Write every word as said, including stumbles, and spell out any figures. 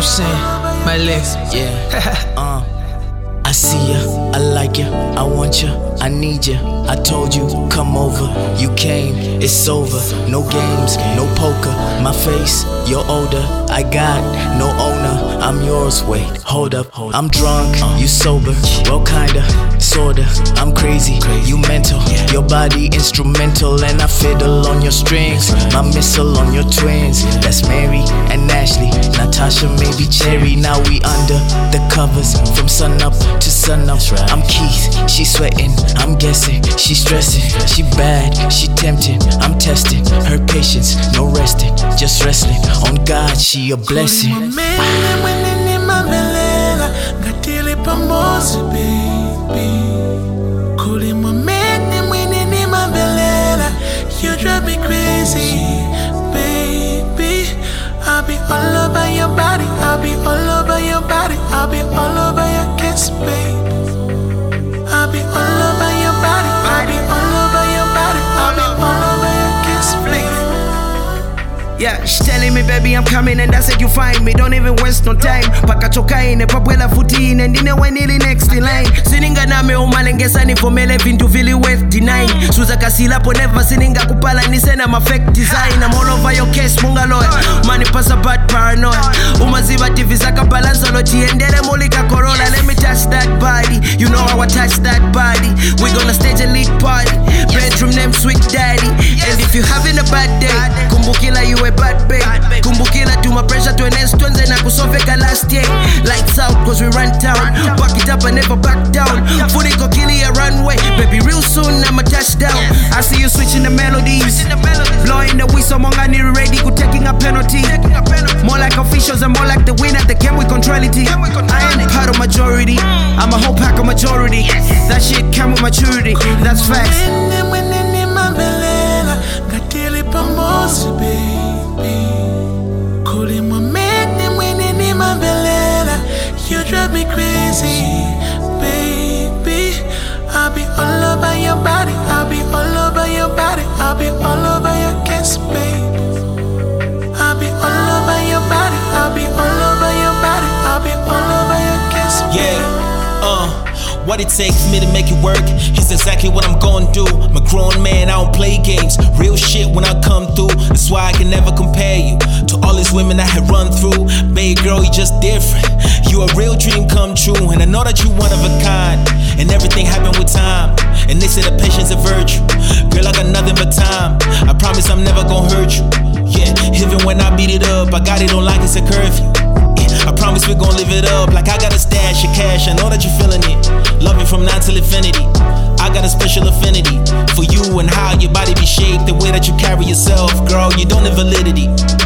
I'm saying? My legs. Yeah. uh. I see ya, I like ya, I want ya, I need ya. I told you, come over, you came, it's over. No games, no poker, my face, you're older. I got no owner, I'm yours, wait, hold up. I'm drunk, you sober, well kinda, sorta. I'm crazy, you mental, your body instrumental. And I fiddle on your strings, my missile on your twins. That's Mary and Ashley, Natasha, maybe Cherry. Now we under the covers, from sun up to sun up. I'm Keith, she sweating, I'm guessing, she stressing. She bad, she tempting, I'm testing her patience, no resting, just wrestling. On God, she a blessing. You drive me crazy, baby. I'll be all over your body, I'll be all over your body, I'll be all over your kiss, babe. I'll be all over your body, I'll be all over your body, I'll be all over your kiss, babe. Yeah, she's telling me, baby, I'm coming, and that's it, you find me. Don't even waste no time. Pakachoka ine, papwela futi ine, ndine wenili next in line. Sininga name umalengesa ni fomele vintu vili worth denying. Suza kasila po never sininga kupala ni sena ma fake design. I'm all over your case, munga lawyer. Money pass a bad paranoia. Umaziva T V zaka balance olochi endere molika Corolla. Let me touch that body, you know how I touch that body. We gonna stage a lead party, bedroom name Sweet Daddy. And if you having a bad day, kumbukila you a bad babe. Kumbukila to my pressure to enhance twenze na kusoveka last year. Lights out cause we run town, back it up and never back down. Footy go kill a runway, baby real soon I'ma touchdown. I see you switching the melodies, blowing the whistle, monga ni ready, go taking a penalty. More like officials and more like the win at the game, we control it. I ain't part of majority, I'm a whole pack of majority. That shit come with maturity, that's facts. You drive me crazy, baby. I'll be all over your body, I'll be all over your body, I'll be all over your kiss, babe. I'll be all over your body, I'll be all over your body, I'll be all over your kiss, babe. Yeah, uh. What it takes me to make it work is exactly what I'm gonna do. I'm a grown man, I don't play games. Real shit when I come through. That's why I can never compare you to all these women I had run through. Babe girl, you just different. You a real dream come true. And I know that you one of a kind, and everything happened with time. And they say that patience a virtue. Girl, I got nothing but time. I promise I'm never gonna hurt you. Yeah, even when I beat it up, I got it on like it's a curfew. I promise we're gon' live it up like I got a stash of cash. I know that you're feeling it. Love you from now till infinity. I got a special affinity for you and how your body be shaped, the way that you carry yourself. Girl, you don't have validity.